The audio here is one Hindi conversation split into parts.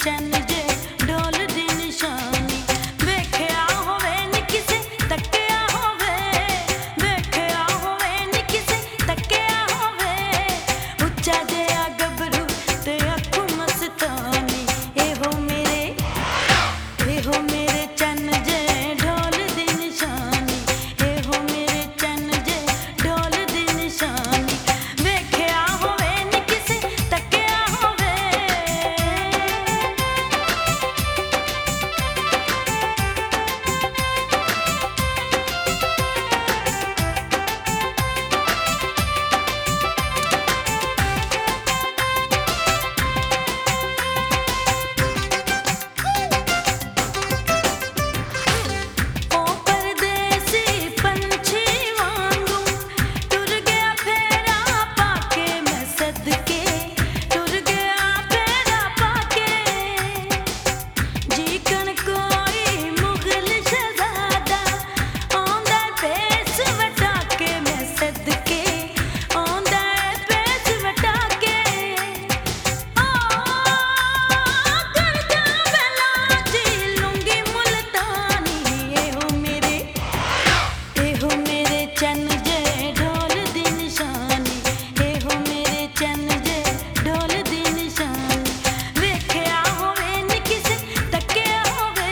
चैन जे ढोल दी निशानी वेख्या होवे नी किसे तक्या होवे वेख्या होवे नी किसे तक्या होवे उच्चा जिहा गभरू ते अख मस्तानी एहो मेरे चैन जे ढोल दी निशानी एहो मेरे चैन जे ढोल दी निशानी वेख्या होवे नी किसे तक्या होवे ओ परदेसी पंछी वांगू टुर गया फेरा पाके मैं सदके टुर गया फेरा पाके जीकन कोई मुगल शहजादा आंदा पेस वटा के मैं सदके आंदा पेस वटा के कर जा बेला जी लूंगी मुल्तानी एहो मेरे चैन जे ढोल दी निशानी एहो मेरे चैन जे ढोल दी निशानी वेख्या होवे नी किसे तक्या होवे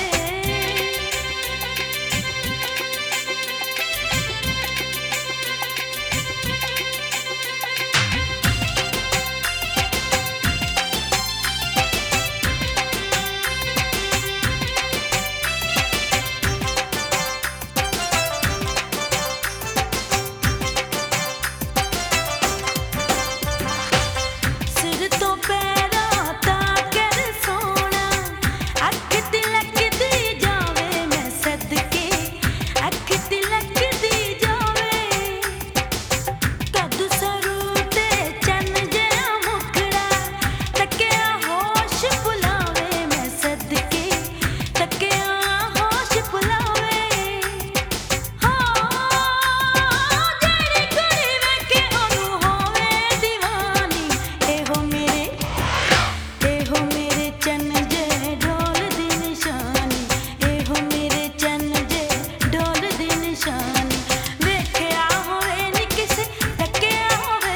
सिर तो पैरा ताकर सोना अख तिलक दी जावे मैं सदके अख तिलक दी जावे कद सरू ते चन जिहा मुखड़ा तक्या होश भुलावे मैं सदके तक्या होश भुलावे जेड़ी घड़ी वेखे ओनू होवे दीवानी एहो मेरे चैन जे ढोल दी निशानी एहो मेरे चैन जे ढोल दी निशानी वेख्या होवे नी किसे तक्या होवे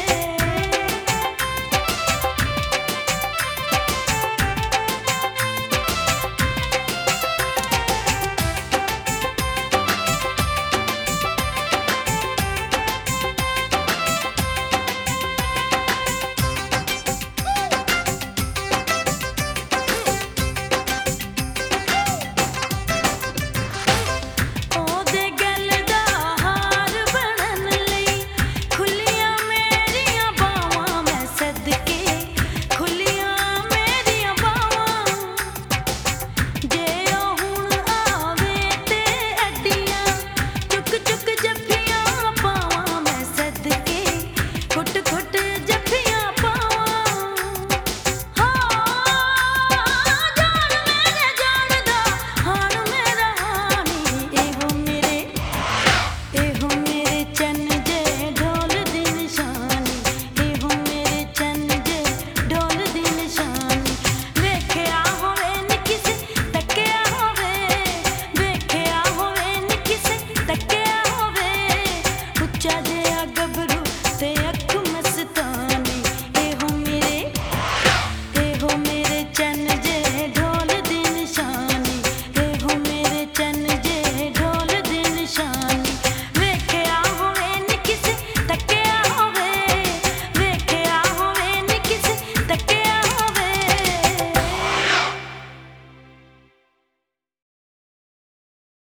ओदे गल दा हार बनन लई खुलियां मेरियां बावां मैं सदके खुलियां मेरियां बावां जे ओ हुण आवे ते अड्डियां चुक चुक जफ्फियां पावां मैं सदके घुट घुट जफ्फियां पावां जान मेरे जान दा हाण मेरा हानी एहो मेरे चैन जे ढोल दी निशानी एहो मेरे चैन जे ढोल दी निशानी वेख्या होवे नी किसे तक्या होवे वेख्या होवे नी किसे तक्या होवे उच्चा जिहा गभरू ते अख मस्तानी एहो मेरे चैन